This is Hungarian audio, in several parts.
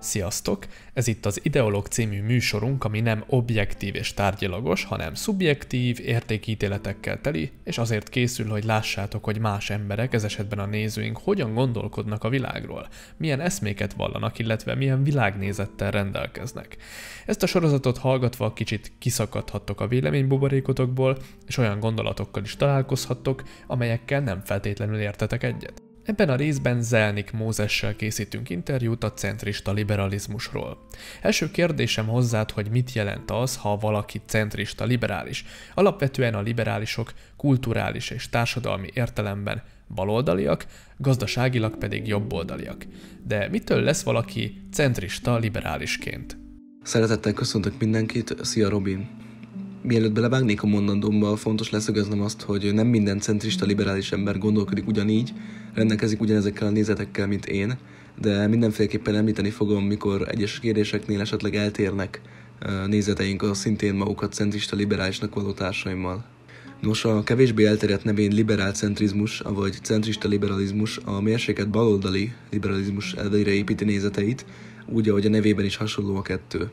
Sziasztok! Ez itt az Ideológ című műsorunk, ami nem objektív és tárgyilagos, hanem szubjektív, értékítéletekkel teli, és azért készül, hogy lássátok, hogy más emberek, ez esetben a nézőink, hogyan gondolkodnak a világról, milyen eszméket vallanak, illetve milyen világnézettel rendelkeznek. Ezt a sorozatot hallgatva kicsit kiszakadhattok a véleménybuborékotokból, és olyan gondolatokkal is találkozhattok, amelyekkel nem feltétlenül értetek egyet. Ebben a részben Zelnik Mózessel készítünk interjút a centrista liberalizmusról. Első kérdésem hozzád, hogy mit jelent az, ha valaki centrista liberális. Alapvetően a liberálisok kulturális és társadalmi értelemben baloldaliak, gazdaságilag pedig jobboldaliak. De mitől lesz valaki centrista liberálisként? Szeretettel köszöntök mindenkit, szia Robin! Mielőtt belevágnék a mondandómba, fontos leszögeznem azt, hogy nem minden centrista liberális ember gondolkodik ugyanígy, rendelkezik ugyanezekkel a nézetekkel, mint én, de mindenféleképpen említeni fogom, mikor egyes kérdéseknél esetleg eltérnek nézeteink a szintén magukat centrista liberálisnak való társaimmal. Nos, a kevésbé elterjedt nevén liberálcentrizmus, vagy centrista liberalizmus a mérsékelt baloldali liberalizmus elveire építi nézeteit, úgy, ahogy a nevében is hasonló a kettő.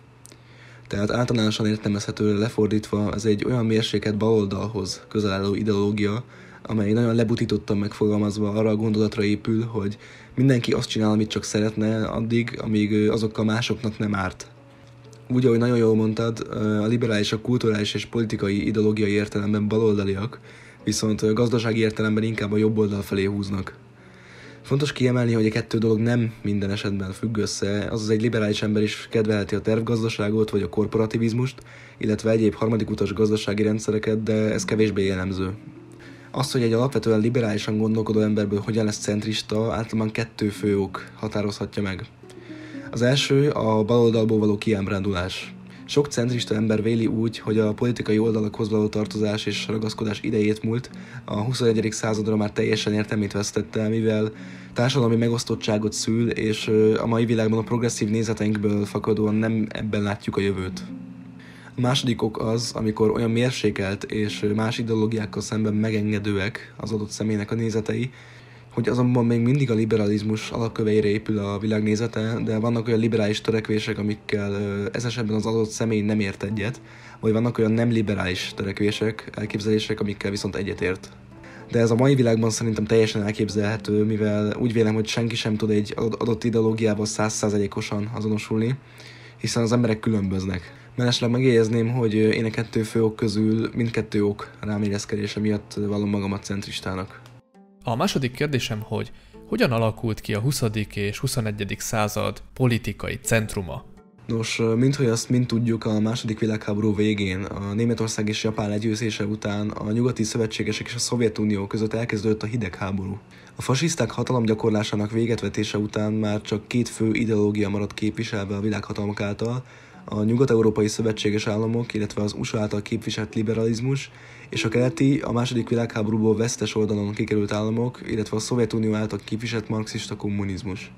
Tehát általánosan értelmezhetőre lefordítva, ez egy olyan mérsékelt baloldalhoz közel álló ideológia, amely nagyon lebutítottan megfogalmazva arra a gondolatra épül, hogy mindenki azt csinál, amit csak szeretne, addig, amíg azokkal másoknak nem árt. Úgy, ahogy nagyon jól mondtad, a liberálisok kulturális és politikai ideológiai értelemben baloldaliak, viszont gazdasági értelemben inkább a jobb oldal felé húznak. Fontos kiemelni, hogy a kettő dolog nem minden esetben függ össze, azaz egy liberális ember is kedvelheti a tervgazdaságot vagy a korporativizmust, illetve egyéb harmadik utas gazdasági rendszereket, de ez kevésbé jellemző. Azt, hogy egy alapvetően liberálisan gondolkodó emberből hogyan lesz centrista, általában kettő fő ok határozhatja meg. Az első a baloldalból való kiábrándulás. Sok centrista ember véli úgy, hogy a politikai oldalakhoz való tartozás és ragaszkodás idejét múlt, a 21. századra már teljesen értelmét vesztette, mivel társadalmi megosztottságot szül, és a mai világban a progresszív nézeteinkből fakadóan nem ebben látjuk a jövőt. A második ok az, amikor olyan mérsékelt és más ideológiákkal szemben megengedőek az adott személynek a nézetei, hogy azonban még mindig a liberalizmus alapköveire épül a világnézete, de vannak olyan liberális törekvések, amikkel ez esetben az adott személy nem ért egyet, vagy vannak olyan nem liberális törekvések, elképzelések, amikkel viszont egyetért. De ez a mai világban szerintem teljesen elképzelhető, mivel úgy vélem, hogy senki sem tud egy adott ideológiával 100%-osan azonosulni, hiszen az emberek különböznek. Mellesleg megjegyezném, hogy én a kettő fő ok közül mindkettő ok rámérezkedése miatt vallom magamat centristának. A második kérdésem, hogy hogyan alakult ki a 20. és 21. század politikai centruma? Nos, minthogy azt mind tudjuk, a második világháború végén, a Németország és Japán legyőzése után a nyugati szövetségesek és a Szovjetunió között elkezdődött a hidegháború. A fasiszták hatalomgyakorlásának végetvetése után már csak két fő ideológia maradt képviselve a világhatalmak által, a nyugat-európai szövetséges államok, illetve az USA által képviselt liberalizmus, és a keleti, a második világháborúból vesztes oldalon kikerült államok, illetve a Szovjetunió által képviselt marxista kommunizmus.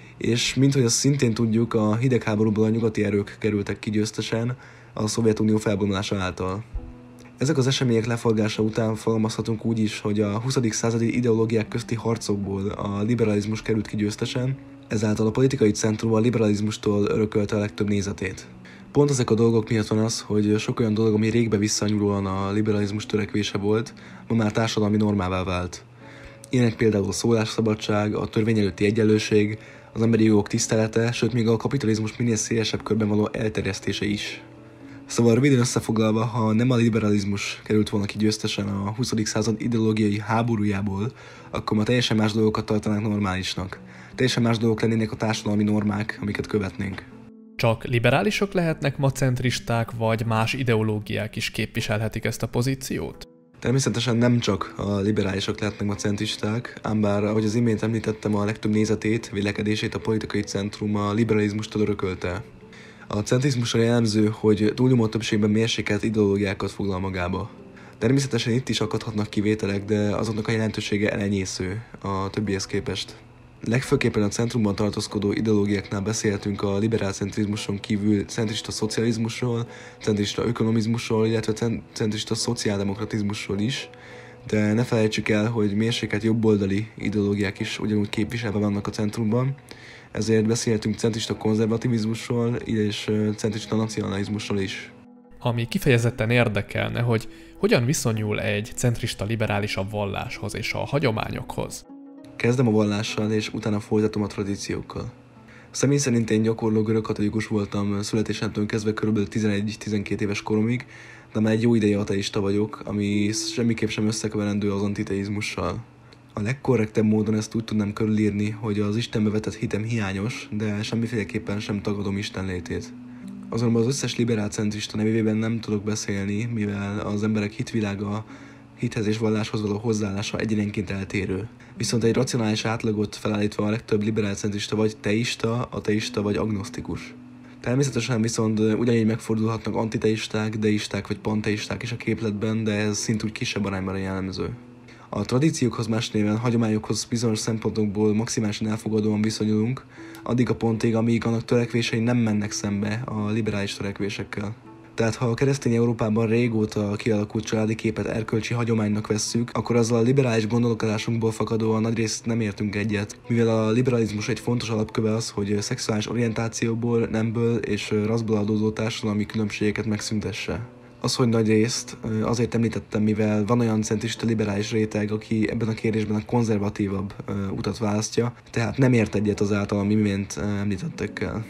És minthogy azt szintén tudjuk, a hidegháborúból a nyugati erők kerültek ki győztesen a Szovjetunió felbomlása által. Ezek az események leforgása után fogalmazhatunk úgy is, hogy a 20. századi ideológiák közti harcokból a liberalizmus került ki győztesen, ezáltal a politikai centrum a liberalizmustól örökölte a legtöbb nézetét. Pont ezek a dolgok miatt van az, hogy sok olyan dolog, ami régbe visszanyúlóan a liberalizmus törekvése volt, ma már társadalmi normává vált. Ilyenek például a szólásszabadság, a törvény előtti egyenlőség, az emberi jogok tisztelete, sőt még a kapitalizmus minél szélesebb körben való elterjesztése is. Szóval röviden összefoglalva, ha nem a liberalizmus került volna ki győztesen a 20. század ideológiai háborújából, akkor ma teljesen más dolgokat tartanánk normálisnak. Teljesen más dolgok lennének a társadalmi normák, amiket követnénk. Csak liberálisok lehetnek ma centristák, vagy más ideológiák is képviselhetik ezt a pozíciót? Természetesen nem csak a liberálisok lehetnek ma centristák, ám bár, ahogy az imént említettem, a legtöbb nézetét, vélekedését a politikai centrum a liberalizmustól örökölte. A centrizmusra jellemző, hogy túlnyomó többségben mérsékelt ideológiákat foglal magába. Természetesen itt is akadhatnak kivételek, de azoknak a jelentősége elenyésző a többihez képest. Legfőképpen a centrumban tartózkodó ideológiáknál beszélhetünk a liberálcentrizmuson kívül centrista szocializmusról, centrista ökonomizmusról, illetve centrista szociáldemokratizmusról is, de ne felejtsük el, hogy mérsékelt jobboldali ideológiák is ugyanúgy képviselve vannak a centrumban, Ezért beszélhetünk centrista konzervativizmusról és centrista nacionalizmusról is. Ami kifejezetten érdekelne, hogy hogyan viszonyul egy centrista liberálisabb valláshoz és a hagyományokhoz. Kezdem a vallással, és utána folytatom a tradíciókkal. Személy szerint én gyakorló görögkatolikus voltam születésemtől kezdve kb. 11-12 éves koromig, de már egy jó ideje ateista vagyok, ami semmiképp sem összekeverendő az antiteizmussal. A legkorrektebb módon ezt úgy tudnám körülírni, hogy az Istenbe vetett hitem hiányos, de semmiféleképpen sem tagadom Isten létét. Azonban az összes liberál centrista nevében nem tudok beszélni, mivel az emberek hitvilága, hithez és valláshoz való hozzáállása egyenenként eltérő. Viszont egy racionális átlagot felállítva a legtöbb liberál centrista vagy teista, ateista vagy agnosztikus. Természetesen viszont ugyanígy megfordulhatnak antiteisták, deisták vagy panteisták is a képletben, de ez szintúgy kisebb arányban jellemző. A tradíciókhoz, más néven hagyományokhoz bizonyos szempontokból maximálisan elfogadóan viszonyulunk, addig a pontig, amíg annak törekvései nem mennek szembe a liberális törekvésekkel. Tehát ha a keresztény Európában régóta kialakult családi képet erkölcsi hagyománynak vesszük, akkor azzal a liberális gondolkodásunkból fakadóan nagyrészt nem értünk egyet, mivel a liberalizmus egy fontos alapköve az, hogy szexuális orientációból, nemből és rasszból adódó társadalmi különbségeket megszüntesse. Az, hogy nagy részt azért említettem, mivel van olyan centrista liberális réteg, aki ebben a kérdésben a konzervatívabb utat választja, tehát nem ért egyet az általam imént említettekkel.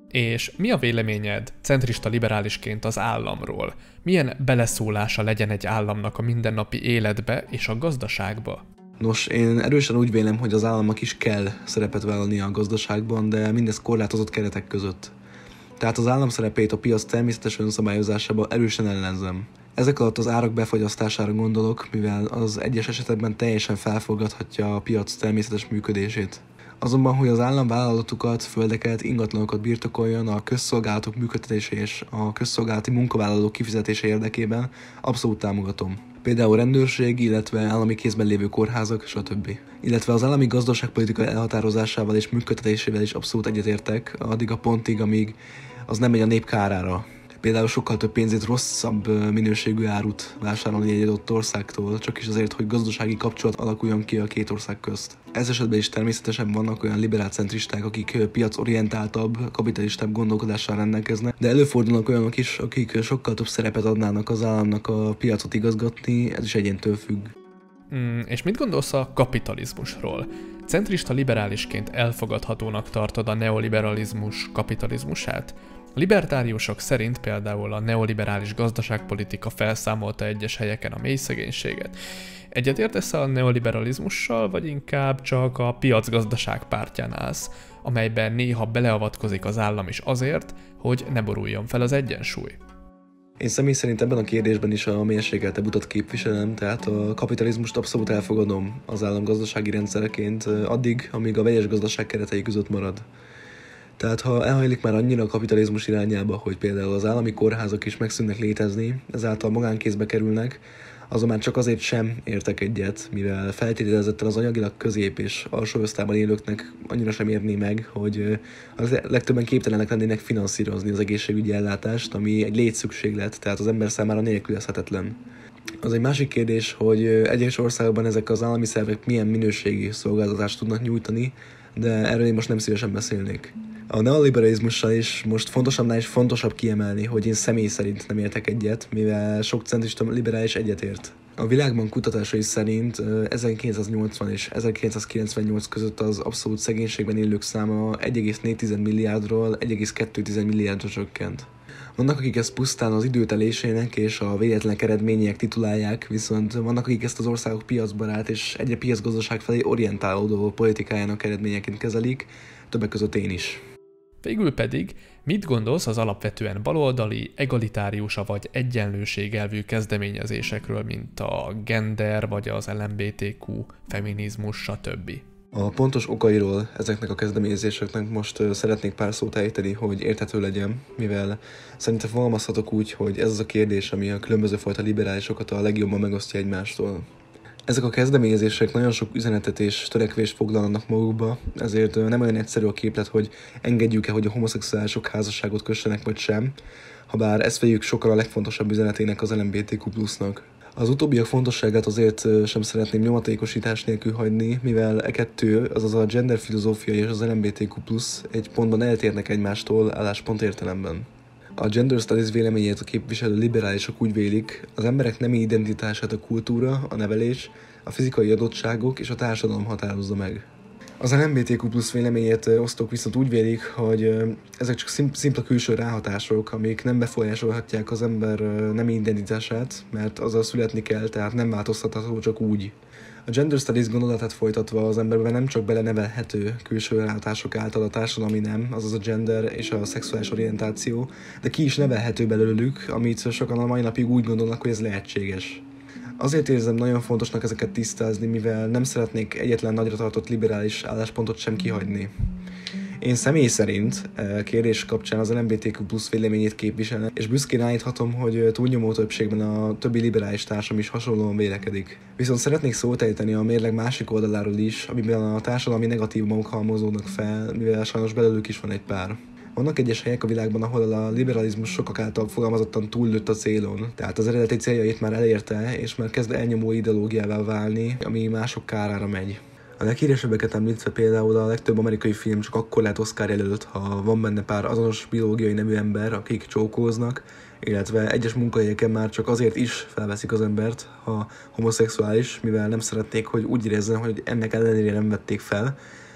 És mi a véleményed centrista liberálisként az államról? Milyen beleszólása legyen egy államnak a mindennapi életbe és a gazdaságba? Nos, én erősen úgy vélem, hogy az államnak is kell szerepet vállalnia a gazdaságban, de mindez korlátozott keretek között. Tehát az állam szerepét a piac természetes önszabályozásában erősen ellenzem. Ezek alatt az árak befagyasztására gondolok, mivel az egyes esetekben teljesen felforgathatja a piac természetes működését. Azonban, hogy az állam vállalatokat, földeket, ingatlanokat birtokoljon a közszolgálatok működtetése és a közszolgálati munkavállalók kifizetése érdekében, abszolút támogatom. Például rendőrség, illetve állami kézben lévő kórházak, stb. Illetve az állami gazdaságpolitika elhatározásával és működtetésével is abszolút egyetértek, addig a pontig, amíg az nem megy a nép kárára. Például sokkal több pénzét rosszabb minőségű árut vásárolni egy adott országtól, csak is azért, hogy gazdasági kapcsolat alakuljon ki a két ország közt. Ez esetben is természetesen vannak olyan liberálcentristák, akik piacorientáltabb, kapitalistább gondolkodással rendelkeznek, de előfordulnak olyanok is, akik sokkal több szerepet adnának az államnak a piacot igazgatni, ez is egyéntől függ. És mit gondolsz a kapitalizmusról? Centrista liberálisként elfogadhatónak tartod a neoliberalizmus kapitalizmusát? A libertáriusok szerint például a neoliberális gazdaságpolitika felszámolta egyes helyeken a mély szegénységet. Egyetértesz a neoliberalizmussal, vagy inkább csak a piacgazdaság pártján állsz, amelyben néha beleavatkozik az állam is azért, hogy ne boruljon fel az egyensúly? Én személy szerint ebben a kérdésben is a mérsékeltebb utat képviselem, tehát a kapitalizmust abszolút elfogadom az állam gazdasági rendszereként addig, amíg a vegyes gazdaság keretei között marad. Tehát ha elhajlik már annyira a kapitalizmus irányába, hogy például az állami kórházak is megszűnnek létezni, ezáltal magánkézbe kerülnek, azon már csak azért sem értek egyet, mivel feltételezetten az anyagilag közép és alsó osztályban élőknek annyira sem érné meg, hogy a legtöbben képtelenek lennének finanszírozni az egészségügyi ellátást, ami egy létszükséglet, tehát az ember számára nélkülözhetetlen. Az egy másik kérdés, hogy egyes országokban ezek az állami szervek milyen minőségi szolgáltatást tudnak nyújtani, de erről én most nem szívesen beszélnék. A neoliberalizmussal is most fontosabbnál is fontosabb kiemelni, hogy én személy szerint nem értek egyet, mivel sok centrista liberális egyetért. A Világbank kutatásai szerint 1980 és 1998 között az abszolút szegénységben élők száma 1,4 milliárdról 1,2 milliárdra csökkent. Vannak, akik ezt pusztán az időtelésének és a véletlenek eredmények titulálják, viszont vannak, akik ezt az országok piacbarát és egyre piacgazdaság felé orientálódó politikájának eredményeként kezelik, többek között én is. Végül pedig, mit gondolsz az alapvetően baloldali, egalitárius vagy egyenlőségelvű kezdeményezésekről, mint a gender vagy az LMBTQ, feminizmus, stb.? A pontos okairól ezeknek a kezdeményezéseknek most szeretnék pár szót ejteni, hogy érthető legyen, mivel szerintem fogalmazhatok úgy, hogy ez az a kérdés, ami a különböző fajta liberálisokat a legjobban megosztja egymástól. Ezek a kezdeményezések nagyon sok üzenetet és törekvést foglalnak magukba, ezért nem olyan egyszerű a képlet, hogy engedjük-e, hogy a homoszexuálisok házasságot kössenek vagy sem, habár ezt vegyük sokkal a legfontosabb üzenetének az LMBTQ+-nak. Az utóbbiak fontosságát azért sem szeretném nyomatékosítás nélkül hagyni, mivel e kettő, azaz a gender filozófia és az LMBTQ+, egy pontban eltérnek egymástól álláspont értelemben. A Gender Studies véleményét a képviselő liberálisok úgy vélik, az emberek nemi identitását a kultúra, a nevelés, a fizikai adottságok és a társadalom határozza meg. Az LMBTQ+ véleményét osztók viszont úgy vélik, hogy ezek csak szimpla külső ráhatások, amik nem befolyásolhatják az ember nemi identitását, mert azzal születni kell, tehát nem változtatható csak úgy. A Gender Studies gondolatát folytatva az emberben nem csak belenevelhető külső ráhatások által a társadalmi nem, azaz a gender és a szexuális orientáció, de ki is nevelhető belőlük, amit sokan a mai napig úgy gondolnak, hogy ez lehetséges. Azért érzem nagyon fontosnak ezeket tisztázni, mivel nem szeretnék egyetlen nagyra tartott liberális álláspontot sem kihagyni. Én személy szerint kérdés kapcsán az LMBTQ+ véleményét képviselem, és büszkén állíthatom, hogy túlnyomó többségben a többi liberális társam is hasonlóan vélekedik. Viszont szeretnék szót ejteni a mérleg másik oldaláról is, amiben a társadalmi negatívumok halmozódnak fel, mivel sajnos belőlük is van egy pár. Vannak egyes helyek a világban, ahol a liberalizmus sokak által fogalmazottan túllőtt a célon, tehát az eredeti céljait már elérte, és már kezd elnyomó ideológiává válni, ami mások kárára megy. A leghíresebbeket említve például a legtöbb amerikai film csak akkor lehet Oscar jelölt, ha van benne pár azonos biológiai nemű ember, akik csókóznak, illetve egyes munkahelyeken már csak azért is felveszik az embert, ha homoszexuális, mivel nem szeretnék, hogy úgy érezzen, hogy ennek ellenére nem vették fel,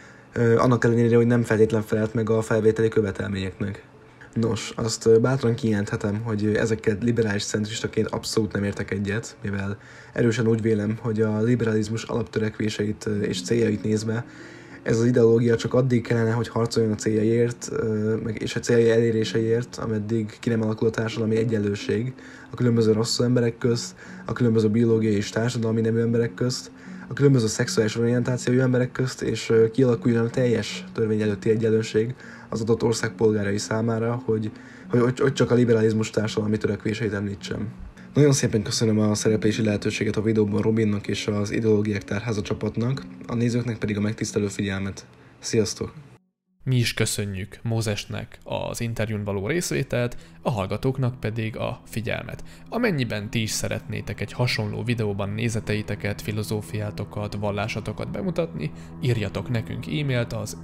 annak ellenére, hogy nem feltétlen felelt meg a felvételi követelményeknek. Nos, azt bátran kijelenthetem, hogy ezeket liberális centristaként abszolút nem értek egyet, mivel erősen úgy vélem, hogy a liberalizmus alaptörekvéseit és céljait nézve ez az ideológia csak addig kellene, hogy harcoljon a céljaiért és a céljai eléréseiért, ameddig ki nem alakul a társadalmi egyenlőség a különböző rasszú emberek közt, a különböző biológiai és társadalmi nemű emberek közt, a különböző szexuális orientációjú emberek közt, és kialakuljon a teljes törvény előtti egyenlőség az adott ország polgárai számára, hogy csak a liberalizmus társadalmi törekvéseit említsem. Nagyon szépen köszönöm a szereplési lehetőséget a videóban Robinnak és az Ideológiák Tárháza csapatnak, a nézőknek pedig a megtisztelő figyelmet. Sziasztok! Mi is köszönjük Mózesnek az interjún való részvételt, a hallgatóknak pedig a figyelmet. Amennyiben ti is szeretnétek egy hasonló videóban nézeteiteket, filozófiátokat, vallásatokat bemutatni, írjatok nekünk e-mailt az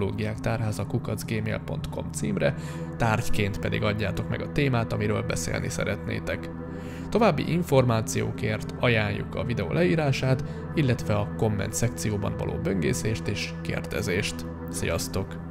ideológiáktárháza@gmail.com címre, tárgyként pedig adjátok meg a témát, amiről beszélni szeretnétek. További információkért ajánljuk a videó leírását, illetve a komment szekcióban való böngészést és kérdezést. Sziasztok!